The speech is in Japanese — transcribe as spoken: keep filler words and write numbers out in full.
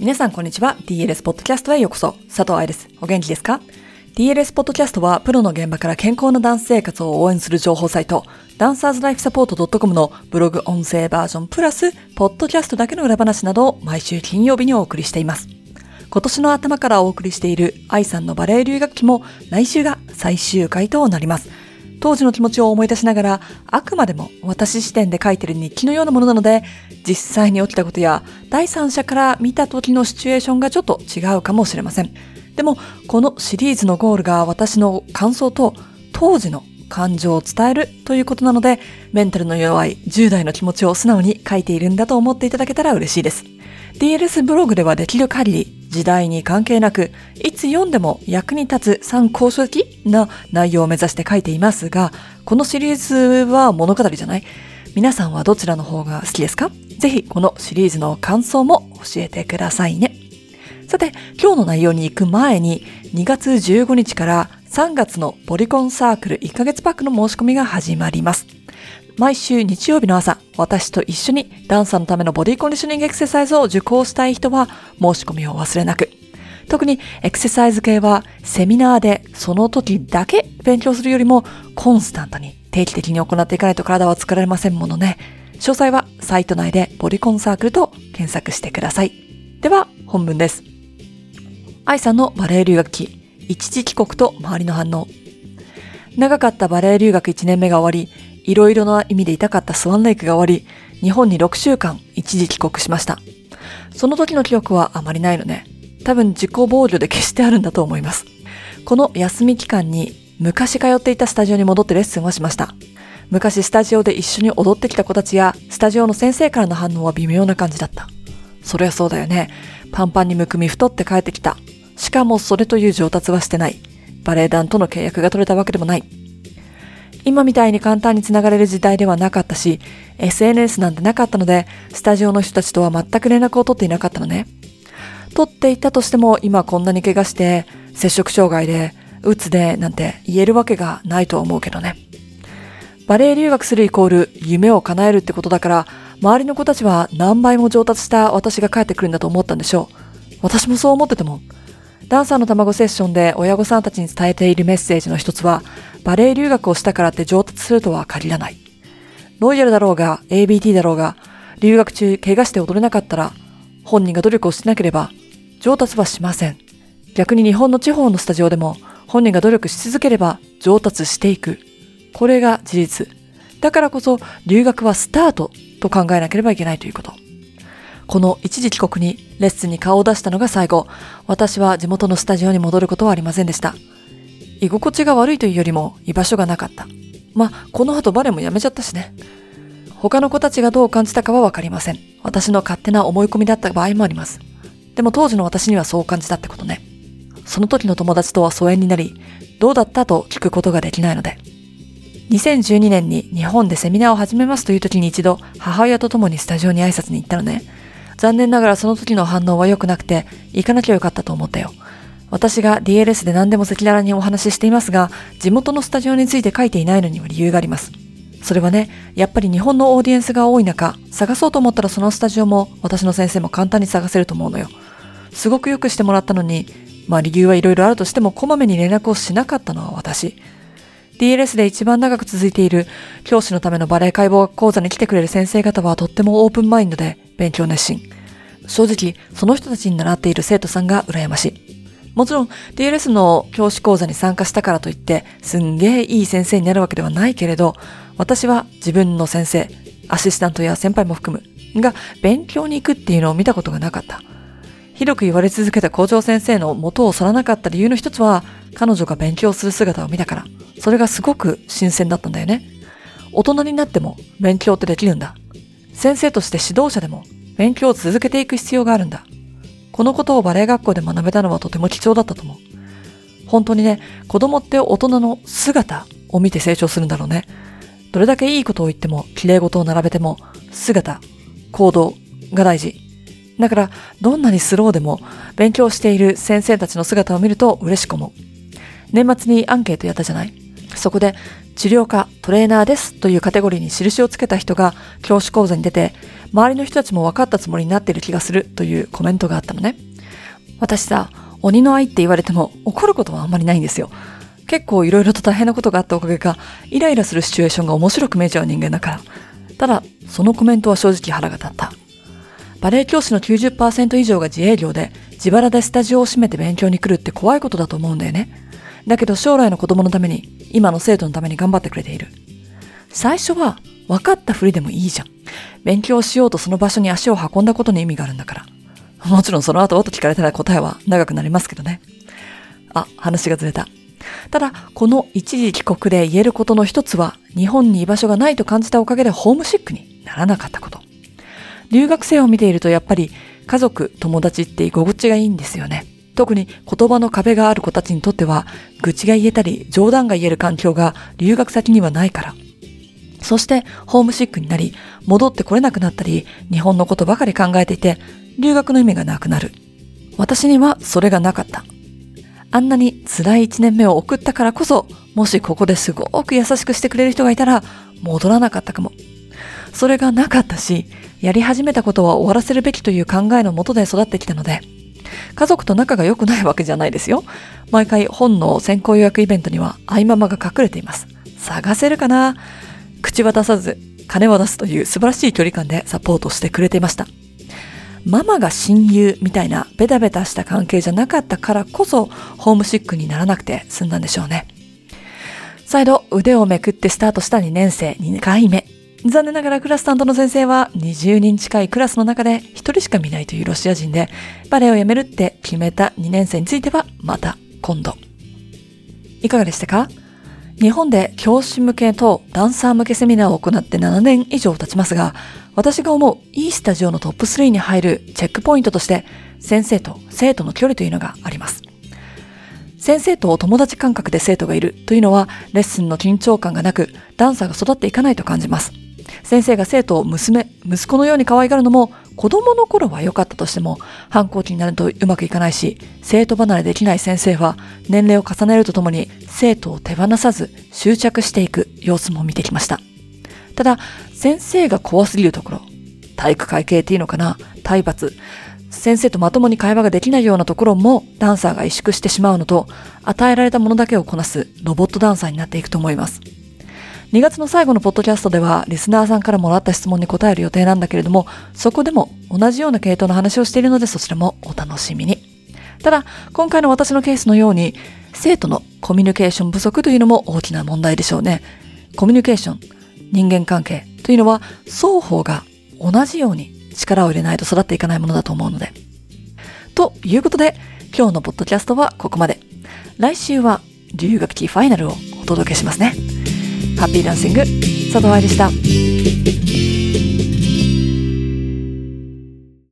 皆さんこんにちは。 ディーエルエス ポッドキャストへようこそ。佐藤愛です。お元気ですか？ ディーエルエス ポッドキャストはプロの現場から健康なダンス生活を応援する情報サイト、ダンサーズライフサポート .com のブログ音声バージョンプラスポッドキャストだけの裏話などを毎週金曜日にお送りしています。今年の頭からお送りしている愛さんのバレエ留学期も来週が最終回となります。当時の気持ちを思い出しながら、あくまでも私視点で書いてる日記のようなものなので、実際に起きたことや第三者から見た時のシチュエーションがちょっと違うかもしれません。でもこのシリーズのゴールが私の感想と当時の感情を伝えるということなので、メンタルの弱いじゅう代の気持ちを素直に書いているんだと思っていただけたら嬉しいです。ディーエルエス ブログではできる限り時代に関係なく、いつ読んでも役に立つ参考書的な内容を目指して書いていますが、このシリーズは物語じゃない。皆さんはどちらの方が好きですか？ぜひこのシリーズの感想も教えてくださいね。さて、今日の内容に行く前に、にがつじゅうごにちからさんがつのボディコンサークルいっかげつパックの申し込みが始まります。毎週日曜日の朝、私と一緒にダンサーのためのボディコンディショニングエクササイズを受講したい人は申し込みを忘れなく。特にエクササイズ系はセミナーでその時だけ勉強するよりもコンスタントに定期的に行っていかないと体は作られませんものね。詳細はサイト内でボディコンサークルと検索してください。では本文です。愛さんのバレエ留学期、一時帰国と周りの反応。長かったバレエ留学いちねんめが終わり、いろいろな意味で痛かったスワンレイクが終わり、日本にろくしゅうかん一時帰国しました。その時の記憶はあまりないのね。多分自己防御で消してあるんだと思います。この休み期間に昔通っていたスタジオに戻ってレッスンはしました。昔スタジオで一緒に踊ってきた子たちやスタジオの先生からの反応は微妙な感じだった。そりゃそうだよね。パンパンにむくみ太って帰ってきた。しかもそれという上達はしてない。バレエ団との契約が取れたわけでもない。今みたいに簡単につながれる時代ではなかったし、エスエヌエス なんてなかったので、スタジオの人たちとは全く連絡を取っていなかったのね。取っていたとしても、今こんなに怪我して、摂食障害で、うつで、なんて言えるわけがないとは思うけどね。バレエ留学するイコール、夢を叶えるってことだから、周りの子たちは何倍も上達した私が帰ってくるんだと思ったんでしょう。私もそう思ってたもん。ダンサーの卵セッションで親御さんたちに伝えているメッセージの一つは、バレエ留学をしたからって上達するとは限らない。ロイヤルだろうが エービーティー だろうが、留学中怪我して踊れなかったら、本人が努力をしなければ上達はしません。逆に日本の地方のスタジオでも本人が努力し続ければ上達していく。これが事実。だからこそ留学はスタートと考えなければいけないということ。この一時帰国にレッスンに顔を出したのが最後。私は地元のスタジオに戻ることはありませんでした。居心地が悪いというよりも居場所がなかった。まあ、この後バレエもやめちゃったしね。他の子たちがどう感じたかはわかりません。私の勝手な思い込みだった場合もあります。でも当時の私にはそう感じたってことね。その時の友達とは疎遠になり、どうだったと聞くことができないので。にせんじゅうにねんに日本でセミナーを始めますという時に一度母親と共にスタジオに挨拶に行ったのね。残念ながらその時の反応は良くなくて、行かなきゃよかったと思ったよ。私が ディーエルエス で何でも赤裸々にお話ししていますが、地元のスタジオについて書いていないのには理由があります。それはね、やっぱり日本のオーディエンスが多い中、探そうと思ったらそのスタジオも私の先生も簡単に探せると思うのよ。すごくよくしてもらったのに、まあ理由はいろいろあるとしてもこまめに連絡をしなかったのは私。ディーエルエス で一番長く続いている教師のためのバレエ解剖学講座に来てくれる先生方はとってもオープンマインドで勉強熱心。正直、その人たちに習っている生徒さんが羨ましい。もちろん ディーエルエス の教師講座に参加したからといってすんげーいい先生になるわけではないけれど、私は自分の先生、アシスタントや先輩も含むが勉強に行くっていうのを見たことがなかった。広く言われ続けた校長先生の元を去らなかった理由の一つは、彼女が勉強する姿を見たから。それがすごく新鮮だったんだよね。大人になっても勉強ってできるんだ。先生として指導者でも勉強を続けていく必要があるんだ。このことをバレエ学校で学べたのはとても貴重だったと思う。本当にね、子供って大人の姿を見て成長するんだろうね。どれだけいいことを言っても、綺麗事を並べても、姿、行動が大事。だから、どんなにスローでも勉強している先生たちの姿を見ると嬉しく思う。年末にアンケートやったじゃない？そこで、 治療家、トレーナーですというカテゴリーに印をつけた人が教師講座に出て、周りの人たちも分かったつもりになっている気がするというコメントがあったのね。私さ、鬼の愛って言われても怒ることはあんまりないんですよ。結構いろいろと大変なことがあったおかげか、イライラするシチュエーションが面白く見えちゃう人間だから。ただ、そのコメントは正直腹が立った。バレエ教師の きゅうじゅっパーセント 以上が自営業で、自腹でスタジオを閉めて勉強に来るって怖いことだと思うんだよね。だけど将来の子供のために、今の生徒のために頑張ってくれている。最初は分かったふりでもいいじゃん。勉強しようとその場所に足を運んだことに意味があるんだから。もちろんその後と聞かれたら答えは長くなりますけどね。あ、話がずれた。ただ、この一時帰国で言えることの一つは、日本に居場所がないと感じたおかげでホームシックにならなかったこと。留学生を見ているとやっぱり家族、友達って居心地がいいんですよね。特に言葉の壁がある子たちにとっては、愚痴が言えたり冗談が言える環境が留学先にはないから。そしてホームシックになり、戻ってこれなくなったり、日本のことばかり考えていて、留学の意味がなくなる。私にはそれがなかった。あんなに辛い一年目を送ったからこそ、もしここですごく優しくしてくれる人がいたら、戻らなかったかも。それがなかったし、やり始めたことは終わらせるべきという考えのもとで育ってきたので、家族と仲が良くないわけじゃないですよ。毎回本の先行予約イベントには愛ママが隠れています。探せるかな？口は出さず、金は出すという素晴らしい距離感でサポートしてくれていました。ママが親友みたいなベタベタした関係じゃなかったからこそホームシックにならなくて済んだんでしょうね。再度腕をめくってスタートしたにねん生にかいめ。残念ながらクラス担当の先生はにじゅうにん近いクラスの中でひとりしか見ないというロシア人で、バレエをやめるって決めたにねん生についてはまた今度。いかがでしたか？日本で教師向けとダンサー向けセミナーを行ってななねん以上経ちますが、私が思ういいスタジオのトップスリーに入るチェックポイントとして、先生と生徒の距離というのがあります。先生と友達感覚で生徒がいるというのは、レッスンの緊張感がなく、ダンサーが育っていかないと感じます。先生が生徒を娘、息子のように可愛がるのも、子供の頃は良かったとしても、反抗期になるとうまくいかないし、生徒離れできない先生は、年齢を重ねるとともに、生徒を手放さず執着していく様子も見てきました。ただ、先生が怖すぎるところ、体育会系っていうのかな、体罰、先生とまともに会話ができないようなところもダンサーが萎縮してしまうのと、与えられたものだけをこなすロボットダンサーになっていくと思います。にがつの最後のポッドキャストではリスナーさんからもらった質問に答える予定なんだけれども、そこでも同じような系統の話をしているのでそちらもお楽しみに。ただ、今回の私のケースのように、生徒のコミュニケーション不足というのも大きな問題でしょうね。コミュニケーション、人間関係というのは双方が同じように力を入れないと育っていかないものだと思うので。ということで、今日のポッドキャストはここまで。来週は留学期ファイナルをお届けしますね。ハッピーダンシング、佐藤愛でした。